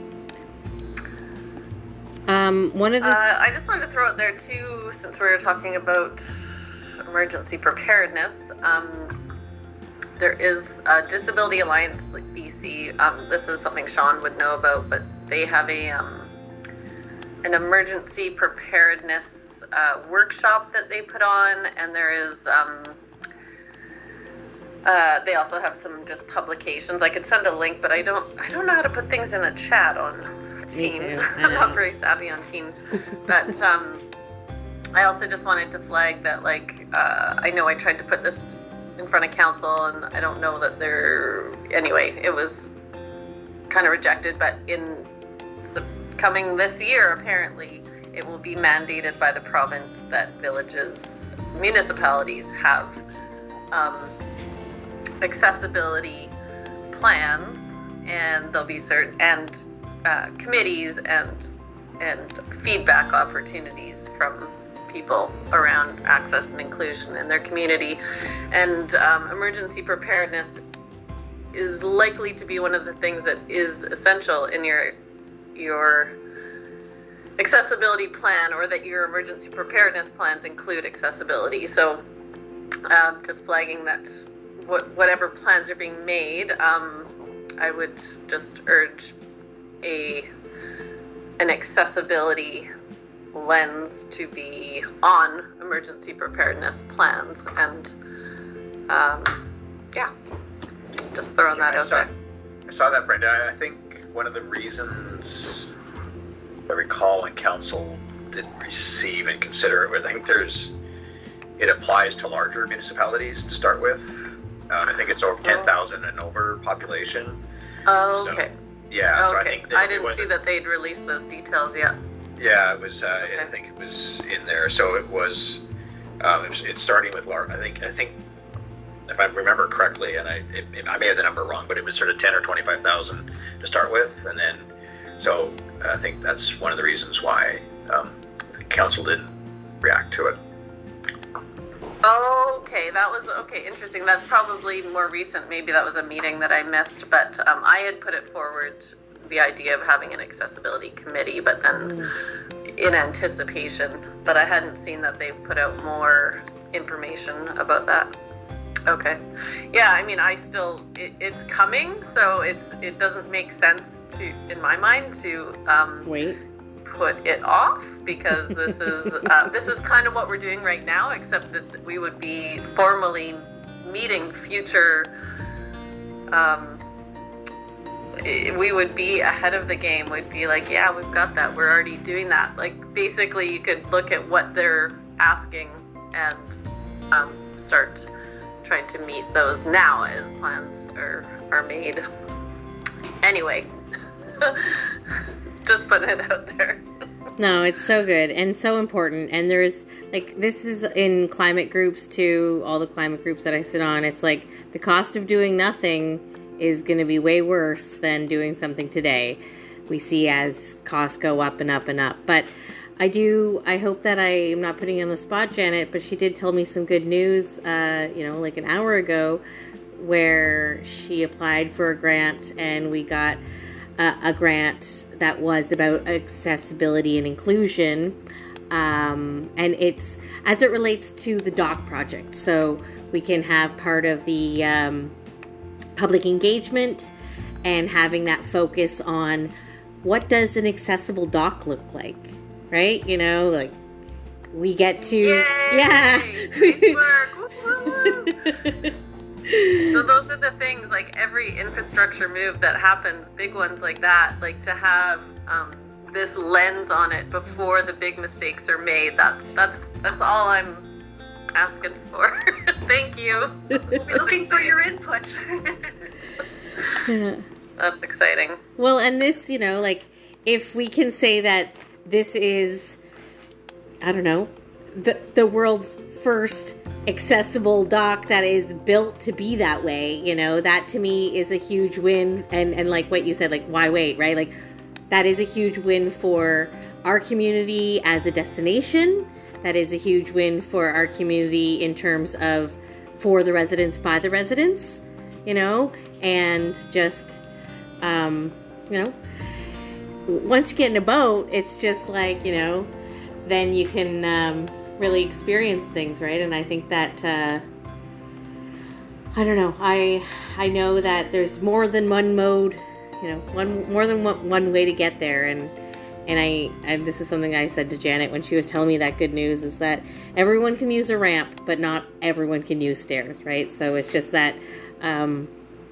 Um, one of the Uh, I just wanted to throw out there too, since we were talking about emergency preparedness. Um, there is a Disability Alliance B C. Um, this is something Sean would know about, but they have a um, an emergency preparedness uh, workshop that they put on, and there is. Um, Uh, they also have some just publications. I could send a link, but I don't. I don't know how to put things in a chat on Me Teams. too. I I'm not know. very savvy on Teams. But um, I also just wanted to flag that, like, uh, I know I tried to put this in front of council, and I don't know that they're. Anyway, it was kind of rejected. But in coming this year, apparently, it will be mandated by the province that villages, municipalities have um, accessibility plans, and there'll be certain and uh, committees and and feedback opportunities from people around access and inclusion in their community. And um, emergency preparedness is likely to be one of the things that is essential in your your accessibility plan, or that your emergency preparedness plans include accessibility. So um, just flagging that what, whatever plans are being made, um, I would just urge a an accessibility lens to be on emergency preparedness plans. And um, yeah, just throwing Yeah, that I out saw, there. I saw that, Brenda. I think one of the reasons I recall in council didn't receive and consider it, I think there's, it applies to larger municipalities to start with. Um, I think it's over ten thousand and over population. Oh, So, okay. Yeah, so I Okay. think that I it didn't see wasn't- that they'd released those details yet. Yeah, it was. Uh, I Okay. think it was in there. So it was. Um, it was it's starting with large. I think. I think, if I remember correctly, and I it, it, I may have the number wrong, but it was sort of ten or twenty-five thousand to start with, and then. So I think that's one of the reasons why um, the council didn't react to it. Okay, that was okay. Interesting. That's probably more recent. Maybe that was a meeting that I missed, but um, I had put it forward, the idea of having an accessibility committee, but then in anticipation. But I hadn't seen that they put out more information about that. Okay, yeah. I mean, I still it, it's coming, so it's it doesn't make sense to, in my mind, to um, Wait. put it off, because this is uh, this is kind of what we're doing right now, except that we would be formally meeting future. Um, we would be ahead of the game. We'd be like, yeah, we've got that. We're already doing that. Like, basically, you could look at what they're asking and um, start trying to meet those now as plans are are made. Anyway, just putting it out there. No, it's so good and so important. And there's like, this is in climate groups too, all the climate groups that I sit on. It's like the cost of doing nothing is going to be way worse than doing something today. We see as costs go up and up and up. But I do, I hope that I am not putting you on the spot, Janet, but she did tell me some good news, uh, you know, like an hour ago, where she applied for a grant and we got uh, a grant that was about accessibility and inclusion. Um, and it's as it relates to the dock project. So we can have part of the um, public engagement and having that focus on what does an accessible dock look like, right? You know, like we get to, Yay! yeah. Nice work. Woo-hoo. So those are the things, like every infrastructure move that happens, big ones like that, like to have um, this lens on it before the big mistakes are made. That's that's that's all I'm asking for. Thank you. We'll be looking for your input. Yeah. That's exciting. Well, and this, you know, like if we can say that this is, I don't know, the the world's first accessible dock that is built to be that way, you know, that to me is a huge win. And and like what you said, like why wait, right? Like that is a huge win for our community as a destination. That is a huge win for our community in terms of for the residents, by the residents, you know, and just um you know, once you get in a boat, it's just like, you know, then you can um really experience things, right? And I think that uh, I don't know. I I know that there's more than one mode, you know, one more than one, one way to get there. And and I, I this is something I said to Janet when she was telling me that good news is that everyone can use a ramp, but not everyone can use stairs, right? So it's just that. Um,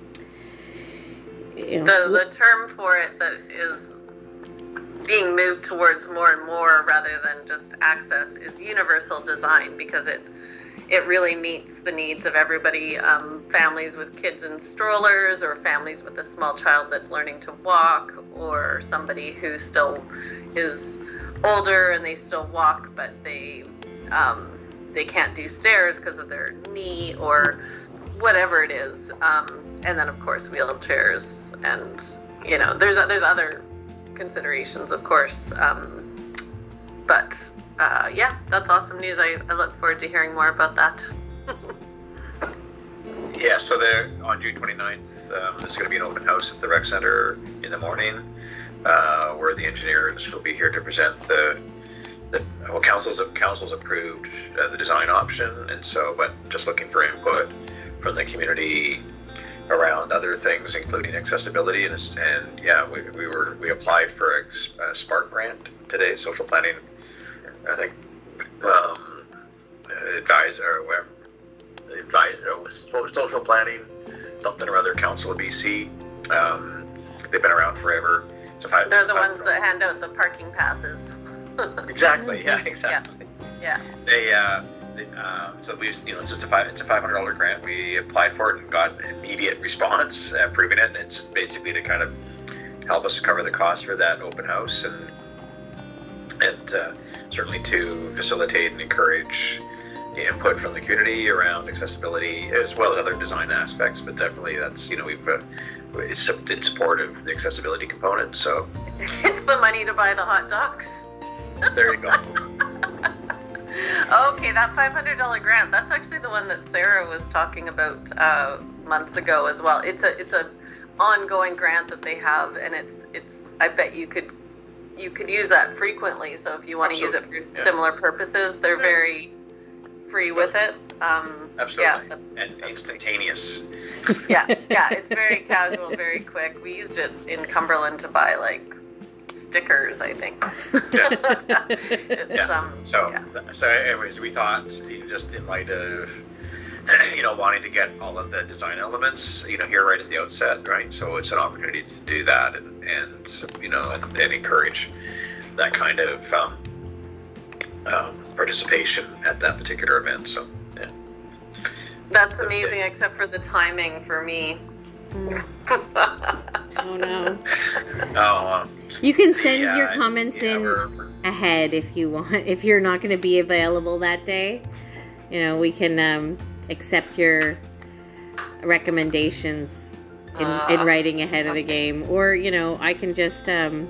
you know, The the term for it that is being moved towards more and more rather than just access is universal design, because it it really meets the needs of everybody, um, families with kids in strollers, or families with a small child that's learning to walk, or somebody who still is older and they still walk, but they um, they can't do stairs because of their knee, or whatever it is. Um, and then, of course, wheelchairs, and you know, there's there's other considerations, of course. Um, but uh, yeah, that's awesome news. I, I look forward to hearing more about that. Yeah, so there on June twenty-ninth, um, there's going to be an open house at the rec center in the morning, uh, where the engineers will be here to present the the well, council's council's approved uh, the design option, and so but just looking for input from the community around other things, including accessibility. And and yeah, we, we were we applied for a, a Spark grant today, social planning. I think um, advisor or whatever. Advisor was social planning, something or other, Council of B C. Um, they've been around forever. So five, They're the five, ones that hand out the parking passes. Exactly. Yeah. Exactly. Yeah. They. Uh, they uh, so we, you know, it's just a five. It's a five hundred dollar grant. We applied for it and got immediate response, uh, approving it. And it's basically to kind of help us cover the cost for that open house, and and uh, certainly to facilitate and encourage input from the community around accessibility, as well as other design aspects. But definitely, that's, you know, we've uh, it's in support of the accessibility component. So it's the money to buy the hot dogs. There you go. Okay, that five hundred dollar grant, that's actually the one that Sarah was talking about uh, months ago as well. It's a it's a ongoing grant that they have, and it's it's I bet you could you could use that frequently. So if you want to use it for yeah. similar purposes, they're very free with it. Um, Absolutely. Yeah. And instantaneous. Yeah, yeah, it's very casual, very quick. We used it in Cumberland to buy like stickers, I think. Yeah. It's, Yeah. Um, So, yeah. so anyways, we thought, you know, just in light of, you know, wanting to get all of the design elements, you know, here right at the outset, right? So it's an opportunity to do that, and, and you know, and, and encourage that kind of um, um, participation at that particular event. So, yeah. That's amazing, except for the timing for me. Oh no. Oh, um, You can send yeah, your it's- comments yeah, in we're- we're- ahead if you want. If you're not going to be available that day, you know, we can um, accept your recommendations in, Uh, in writing ahead of the game, or you know, I can just um,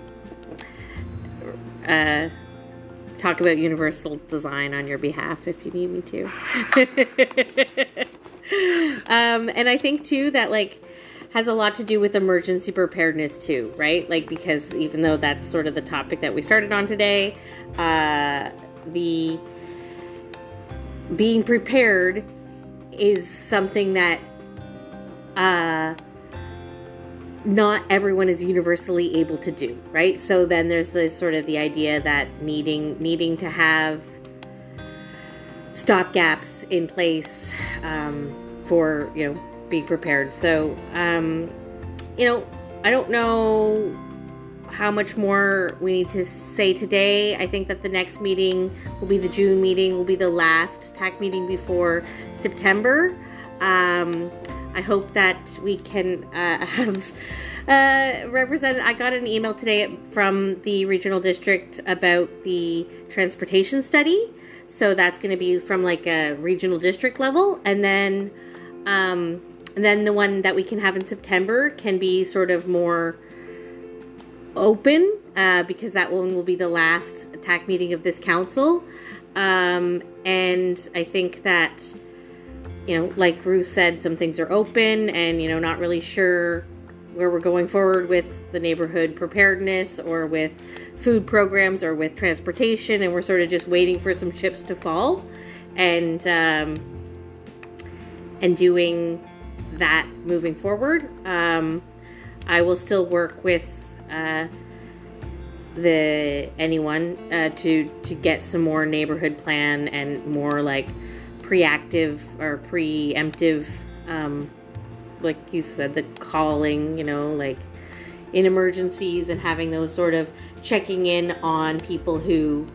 uh, talk about universal design on your behalf if you need me to. um, and I think too that like has a lot to do with emergency preparedness too, right? Like, because even though that's sort of the topic that we started on today, uh, the being prepared is something that uh, not everyone is universally able to do, right? So then there's this sort of the idea that needing needing to have stopgaps in place um, for, you know, being prepared. So, um, you know, I don't know how much more we need to say today. I think that the next meeting will be the June meeting, will be the last T A C meeting before September. Um, I hope that we can uh, have uh, represent. I got an email today from the regional district about the transportation study. So that's going to be from like a regional district level, and then um, and then the one that we can have in September can be sort of more open uh, because that one will be the last T A C meeting of this council. Um, and I think that, you know, like Ruth said, some things are open and, you know, not really sure where we're going forward with the neighborhood preparedness or with food programs or with transportation. And we're sort of just waiting for some chips to fall and, um, and doing that moving forward. Um, I will still work with, uh, the, anyone, uh, to, to get some more neighborhood plan and more like preactive or preemptive, um, like you said, the calling, you know, like in emergencies and having those sort of checking in on people who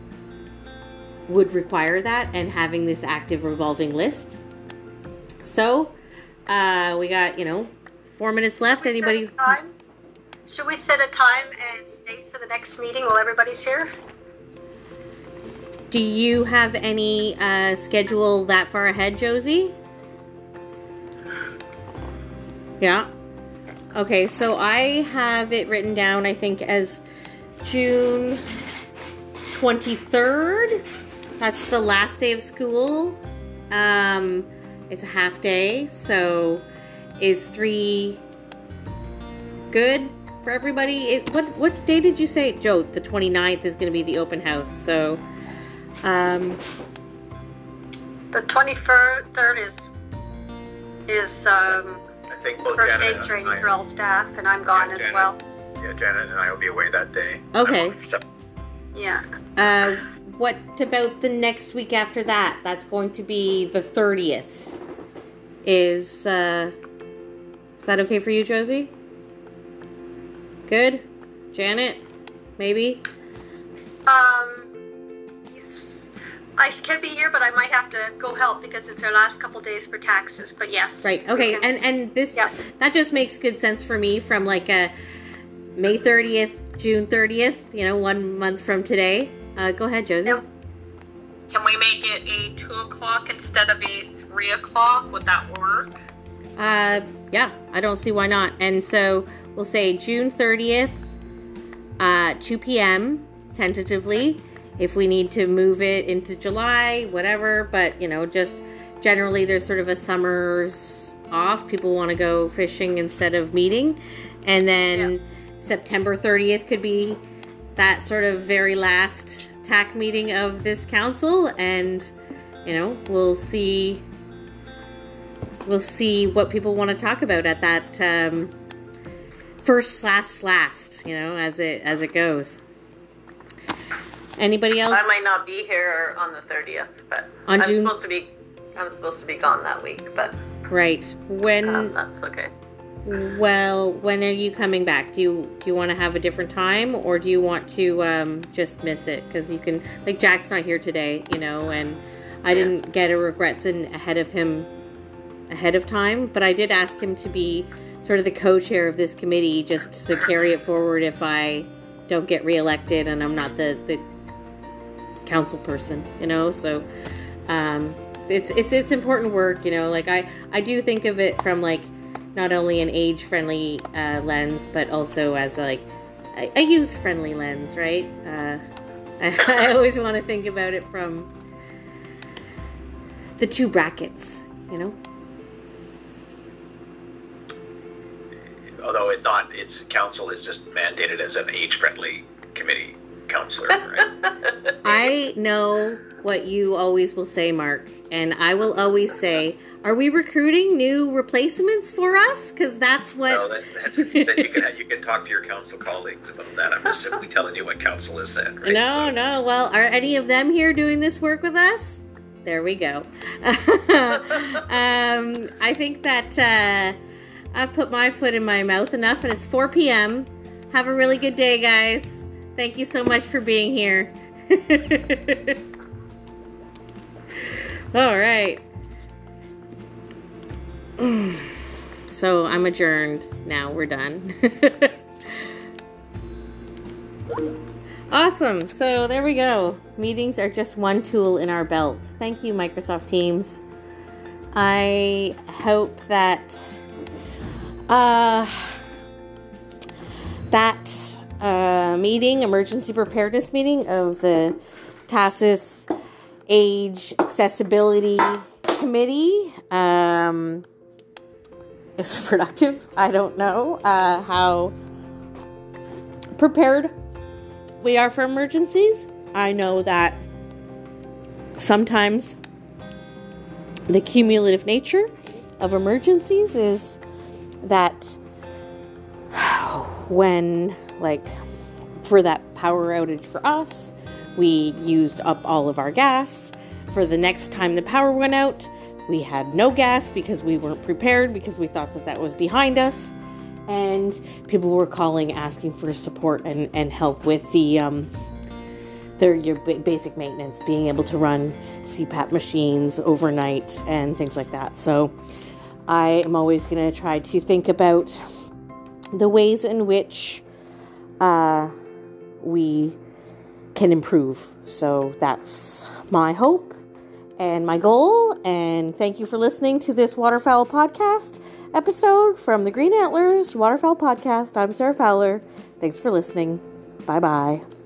would require that and having this active revolving list. So, Uh, we got, you know, four minutes left. Should we set Anybody? a time? Should we set a time and date for the next meeting while everybody's here? Do you have any uh, schedule that far ahead, Josie? Yeah. Okay, so I have it written down, I think, as June twenty-third. That's the last day of school. Um, it's a half day, so is three good for everybody? It, what what day did you say, Joe? The twenty-ninth is going to be the open house, so... Um, The twenty-third is is um, I think both first Janet aid and training I, for all staff, and I'm gone Yeah, as Janet. well. yeah, Janet and I will be away that day. Okay. So, Yeah. Uh, what about the next week after that? That's going to be the thirtieth. Is, uh, is that okay for you, Josie? Good? Janet? Maybe? Um, he's, I can be here, but I might have to go help because it's our last couple days for taxes. But yes. Right, we okay, can- and, and this, Yeah. that just makes good sense for me from like a May thirtieth, June thirtieth, you know, one month from today. Uh, go ahead, Josie. Yep. Can we make it a two o'clock instead of a three o'clock? Would that work? Uh, yeah, I don't see why not. And so we'll say June thirtieth, uh, two p.m. tentatively. If we need to move it into July, whatever. But, you know, just generally there's sort of a summer's off. People want to go fishing instead of meeting. And then Yeah. September thirtieth could be that sort of very last T A C meeting of this council. And, you know, we'll see... We'll see what people want to talk about at that um, first, last, last. You know, as it as it goes. Anybody else? I might not be here on the thirtieth, but On I'm June- supposed to be. I'm supposed to be gone that week, but Right. When? um, that's okay. Well, when are you coming back? Do you do you want to have a different time, or do you want to um, just miss it? Because you can, like, Jack's not here today, you know, and I didn't get a regrets in ahead of him ahead of time, but I did ask him to be sort of the co-chair of this committee, just to carry it forward if I don't get reelected and I'm not the the council person, you know. So um, it's it's it's important work, you know. Like I I do think of it from like not only an age-friendly uh, lens, but also as like a, a youth-friendly lens, right? Uh, I, I always want to think about it from the two brackets, you know. although it's not, it's council is just mandated as an age-friendly committee counselor, right? I know what you always will say, Mark, and I will always say, are we recruiting new replacements for us? Because that's what... Well, then, then, then you can you can talk to your council colleagues about that. I'm just simply telling you what council has said, right? No, So- no. Well, are any of them here doing this work with us? There we go. um, I think that uh, I've put my foot in my mouth enough, and it's four p.m. Have a really good day, guys. Thank you so much for being here. All right. So I'm adjourned. Now we're done. Awesome. So there we go. Meetings are just one tool in our belt. Thank you, Microsoft Teams. I hope that uh, that uh, meeting, emergency preparedness meeting of the TASIS Age Accessibility Committee um, is productive. I don't know uh, how prepared we are for emergencies. I know that sometimes the cumulative nature of emergencies is that when, like, for that power outage for us, we used up all of our gas. For the next time the power went out, we had no gas because we weren't prepared, because we thought that that was behind us. And people were calling, asking for support and, and help with the um, their your b- basic maintenance, being able to run C PAP machines overnight and things like that. So I am always going to try to think about the ways in which uh, we can improve. So that's my hope and my goal. And thank you for listening to this Waterfowl Podcast episode from the Green Antlers Waterfowl Podcast. I'm Sarah Fowler. Thanks for listening. Bye-bye.